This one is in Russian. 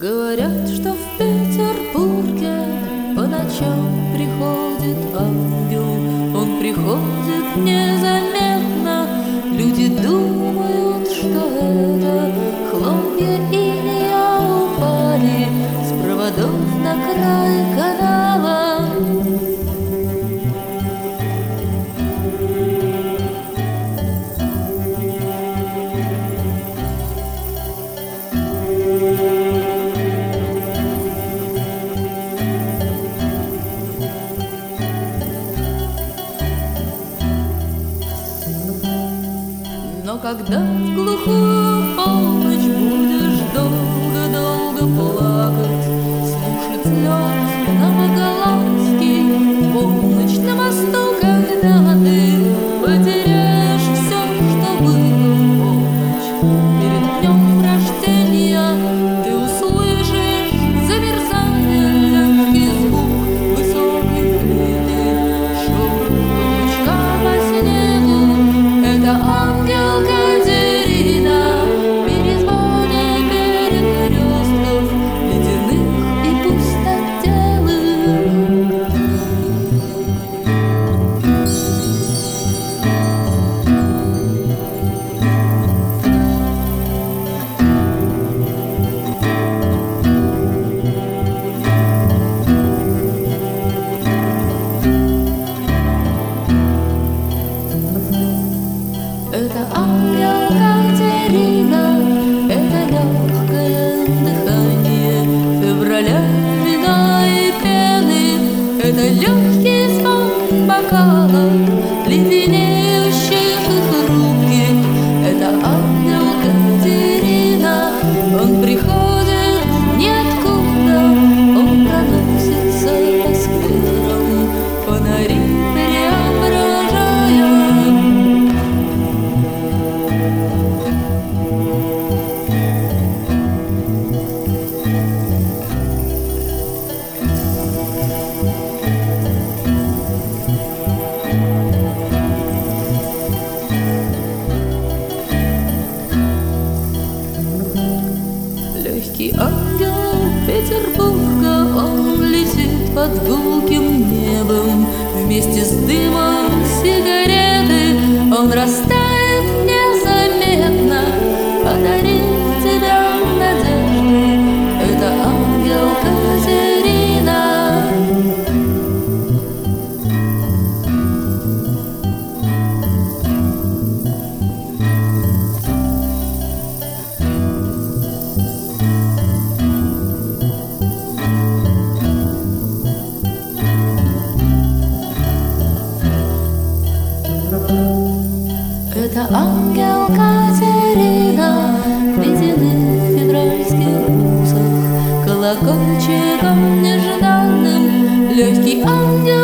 Говорят, что в Петербурге по ночам приходит ангел. Он приходит незаметно. Люди думают, что это хлопья инея упали с проводов на край канала. Но когда в глухую полночь будешь долго-долго плакать, слушать слез новоголландский, в полночь на мосту, когда ты потеряешь все, что было в полночь, перед днем рождения ты услышишь замерзание, легкий звук высокой флейты, шепот каблучка по снегу. Это ангел Катерина, перезвоны перекрестков ледяных и пустотелых. Это ангел Катерина, это легкое дыхание февраля, вина и пены, это легкий звон бокалов, леденеющих и хрупких. Это ангел Катерина, он приходит ниоткуда, он проносится по скверам, фонари преображая. Легкий ангел Петербурга, он летит под гулким небом вместе с дымом сигареты. Он растает незаметно, подарив тебя надежды. Это ангел Катерина. Это ангел Катерина в ледяных февральских бусах, колокольчиком нежданным. Легкий ангел